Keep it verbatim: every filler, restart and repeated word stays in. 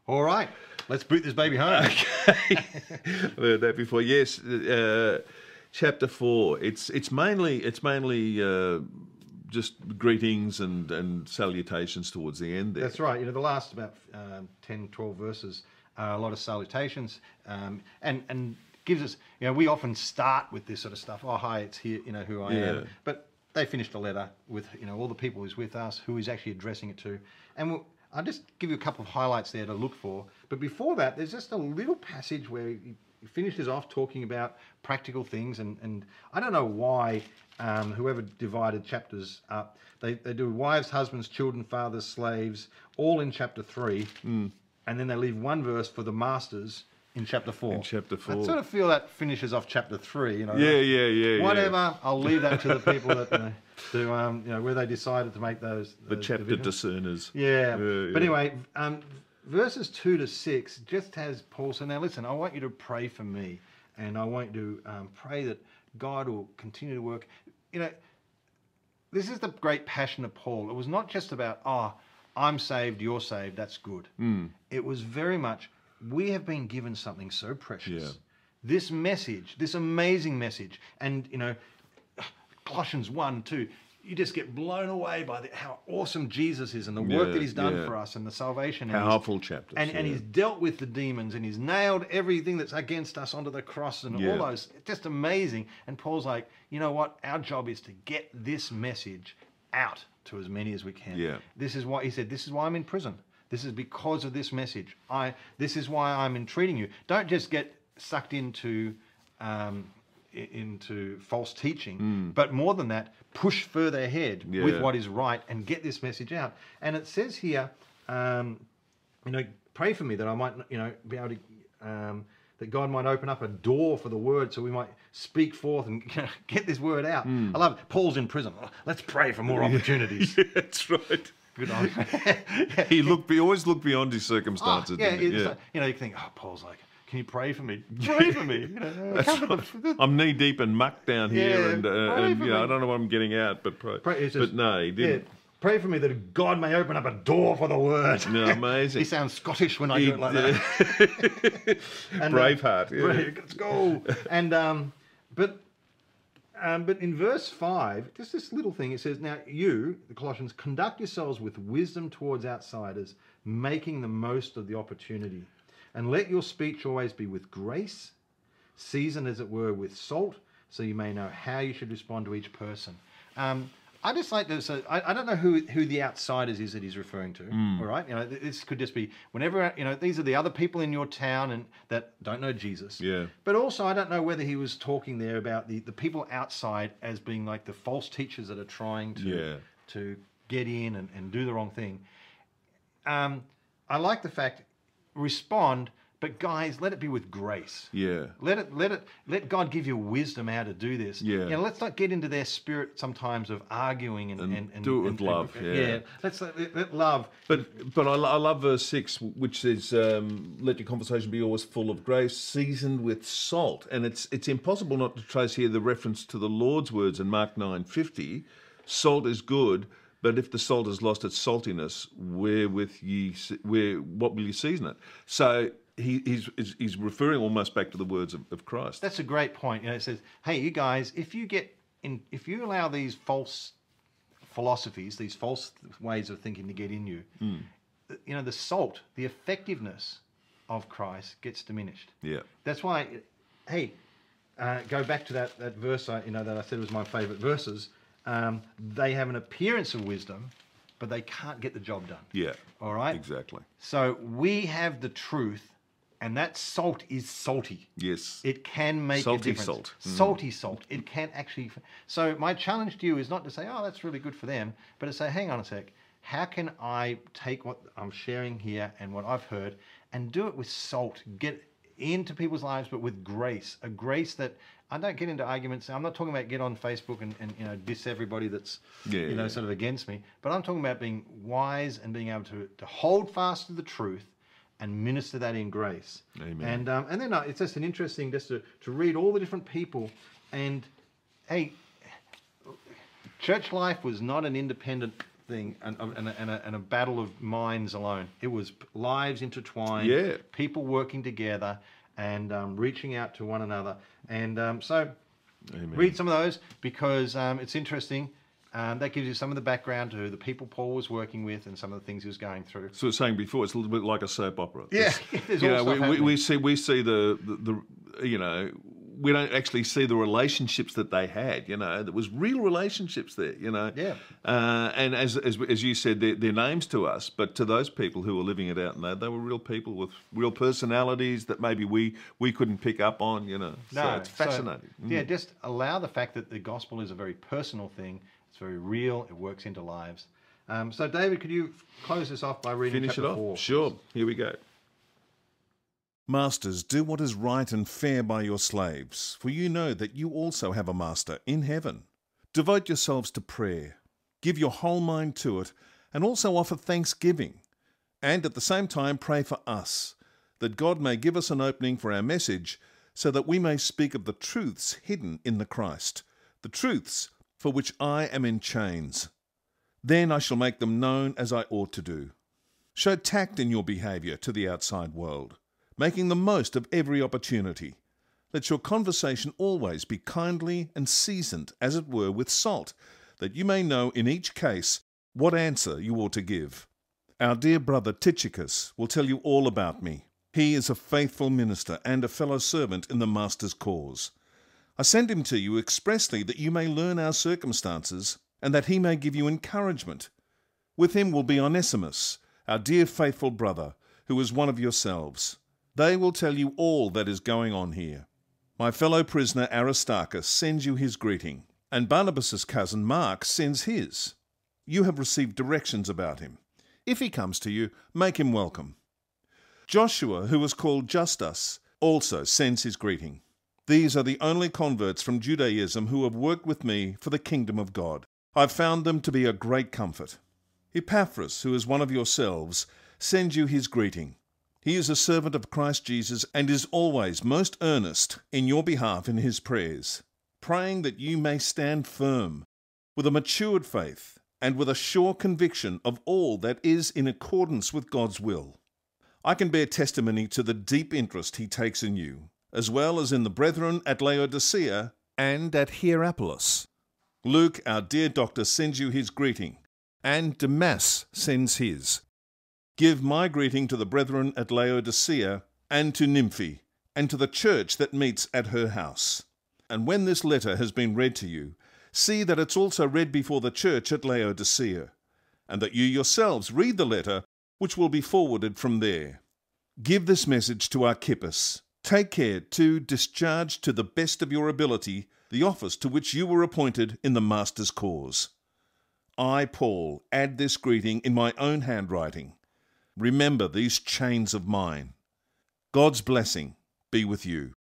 All right, let's boot this baby home. Okay. I've heard that before. Yes, uh, chapter four. It's it's mainly it's mainly uh, just greetings and, and salutations towards the end there. That's right. You know, the last about um, ten, twelve verses are a lot of salutations, um, and and gives us. You know, we often start with this sort of stuff. Oh, hi, it's here. You know who I Yeah. am. But they finished a letter with you know all the people who's with us, who he's actually addressing it to, and we'll, I'll just give you a couple of highlights there to look for. But before that, there's just a little passage where he finishes off talking about practical things, and, and I don't know why um, whoever divided chapters up, they, they do wives, husbands, children, fathers, slaves, all in chapter three, mm. and then they leave one verse for the masters in chapter four. In chapter four. I sort of feel that finishes off chapter three. You know, Yeah, yeah, yeah. whatever. Yeah. I'll leave that to the people that you know, to um, you know where they decided to make those. The those chapter divisions. discerners. Yeah. Yeah, But yeah. anyway, um, verses two to six just has Paul said, now listen, I want you to pray for me, and I want you to um, pray that God will continue to work. You know, this is the great passion of Paul. It was not just about, oh, I'm saved, you're saved, that's good. Mm. It was very much, we have been given something so precious. Yeah. This message, this amazing message, and, you know, Colossians one, two, you just get blown away by the, how awesome Jesus is and the work Yeah, that he's done yeah. for us and the salvation. And he's- Powerful chapters. and, and yeah. he's dealt with the demons and he's nailed everything that's against us onto the cross and Yeah. all those. It's just amazing. And Paul's like, you know what? Our job is to get this message out to as many as we can. Yeah. This is why he said, this is why I'm in prison. This is because of this message. I. This is why I'm entreating you. Don't just get sucked into um, i- into false teaching, but more than that, push further ahead Yeah. with what is right and get this message out. And it says here, um, you know, pray for me that I might, you know, be able to, um, that God might open up a door for the word so we might speak forth and you know, get this word out. I love it. Paul's in prison. Oh, let's pray for more opportunities. Yeah, that's right. Good on. He looked. He always looked beyond his Oh, circumstances. yeah, didn't he? it's yeah. like, you know, you think, oh, Paul's like, can you pray for me? Pray for me. You know, That's come to right. the- I'm knee deep in muck down here, Yeah, and, uh, pray and for you know, me. I don't know what I'm getting out, but pray. Pray, it's but just- no, he yeah, didn't. pray for me that God may open up a door for the word. No, amazing. He sounds Scottish when I He- do it like that. And, uh, Braveheart. Yeah. Brave, let's go. And um, but um, but in verse five, just this little thing, it says, "Now you, the Colossians, conduct yourselves with wisdom towards outsiders, making the most of the opportunity, and let your speech always be with grace, seasoned as it were with salt, so you may know how you should respond to each person." Um, I just like to say, I, I don't know who who the outsiders is that he's referring to. All right, you know, th- this could just be whenever you know these are the other people in your town and that don't know Jesus. Yeah. But also, I don't know whether he was talking there about the, the people outside as being like the false teachers that are trying to Yeah. to get in and, and do the wrong thing. Um, I like the fact respond, but guys, let it be with grace. Yeah. Let it, let it, let God give you wisdom how to do this. Yeah. You know, let's not get into their spirit sometimes of arguing and And and, and do it with and- love, and- yeah. Let's let, let love. But but I, lo- I love verse six, which says, um, "Let your conversation be always full of grace, seasoned with salt." And it's it's impossible not to trace here the reference to the Lord's words in Mark nine fifty. Salt is good, but if the salt has lost its saltiness, wherewith ye se- where what will you season it? So he, he's he's- he's referring almost back to the words of, of Christ. That's a great point. You know, it says, "Hey, you guys, if you get in, if you allow these false philosophies, these false ways of thinking to get in you, Hmm. you know, the salt, the effectiveness of Christ gets diminished." Yeah. That's why, hey, uh, go back to that, that verse I, you know, that I said was my favourite verses. Um, they have an appearance of wisdom, but they can't get the job done. Yeah. All right? Exactly. So we have the truth, and that salt is salty. Yes. It can make Salty a difference. salt. Mm. Salty salt. It can actually... So my challenge to you is not to say, oh, that's really good for them, but to say, hang on a sec, how can I take what I'm sharing here and what I've heard and do it with salt, get into people's lives, but with grace, a grace that I don't get into arguments. I'm not talking about get on Facebook and, and you know diss everybody that's Yeah, you know yeah. sort of against me, but I'm talking about being wise and being able to, to hold fast to the truth and minister that in grace. Amen. And um, and then uh, it's just an interesting just to, to read all the different people. And hey, church life was not an independent thing and, and, a, and, a, and a battle of minds alone. It was lives intertwined, Yeah. people working together and um, reaching out to one another. And um, so Amen. read some of those because um, it's interesting. Um, that gives you some of the background to the people Paul was working with and some of the things he was going through. So I was saying before, it's a little bit like a soap opera. Yeah, It's, there's you all know, stuff we, we, happening. we see we see the, the the you know we don't actually see the relationships that they had. You know, there was real relationships there. You know, Yeah. Uh, and as, as as you said, they're, they're names to us, but to those people who were living it out, and they they were real people with real personalities that maybe we we couldn't pick up on. You know, so No, it's so, fascinating. Mm. Yeah, just allow the fact that the gospel is a very personal thing. It's very real. It works into lives. Um, so, David, could you close this off by reading Finish chapter it off. four? Sure. Here we go. Masters, do what is right and fair by your slaves, for you know that you also have a master in heaven. Devote yourselves to prayer. Give your whole mind to it, and also offer thanksgiving. And at the same time pray for us, that God may give us an opening for our message, so that we may speak of the truths hidden in the Christ, the truths for which I am in chains. Then I shall make them known as I ought to do. Show tact in your behaviour to the outside world, making the most of every opportunity. Let your conversation always be kindly and seasoned, as it were, with salt, that you may know in each case what answer you ought to give. Our dear brother Tychicus will tell you all about me. He is a faithful minister and a fellow servant in the Master's cause. I send him to you expressly that you may learn our circumstances, and that he may give you encouragement. With him will be Onesimus, our dear faithful brother, who is one of yourselves. They will tell you all that is going on here. My fellow prisoner Aristarchus sends you his greeting, and Barnabas's cousin Mark sends his. You have received directions about him. If he comes to you, make him welcome. Joshua, who is called Justus, also sends his greeting. These are the only converts from Judaism who have worked with me for the kingdom of God. I've found them to be a great comfort. Epaphras, who is one of yourselves, sends you his greeting. He is a servant of Christ Jesus and is always most earnest in your behalf in his prayers, praying that you may stand firm, with a matured faith and with a sure conviction of all that is in accordance with God's will. I can bear testimony to the deep interest he takes in you, as well as in the brethren at Laodicea and at Hierapolis. Luke, our dear doctor, sends you his greeting, and Demas sends his. Give my greeting to the brethren at Laodicea, and to Nymphe, and to the church that meets at her house. And when this letter has been read to you, see that it's also read before the church at Laodicea, and that you yourselves read the letter, which will be forwarded from there. Give this message to Archippus. Take care to discharge to the best of your ability the office to which you were appointed in the Master's cause. I, Paul, add this greeting in my own handwriting. Remember these chains of mine. God's blessing be with you.